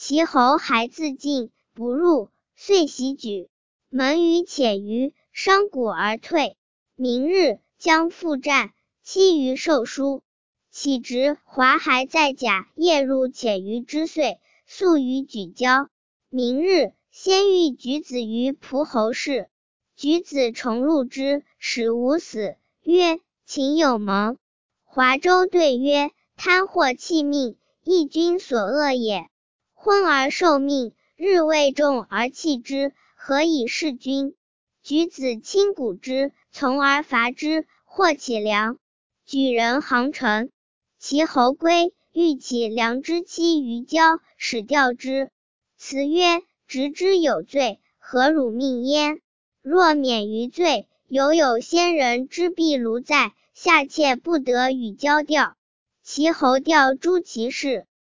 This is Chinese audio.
其侯还自进，不入，遂袭举。门于且于，伤骨而退。明日，将复战，期于受书。岂直华还在甲，夜入且于之岁，宿于举交。明日，先遇举子于蒲侯氏。举子重入之，使无死，曰：秦有盟。华州对曰：贪获弃命，义君所恶也。昏而受命，日未重而弃之，何以事君？举子亲鼓之，从而伐之，获其粮。举人行城。其侯归，欲其粮之妻于郊，使吊之。辞曰：执之有罪，何辱命焉？若免于罪，有先人之壁庐在，下妾不得与交吊。其侯调诸其事。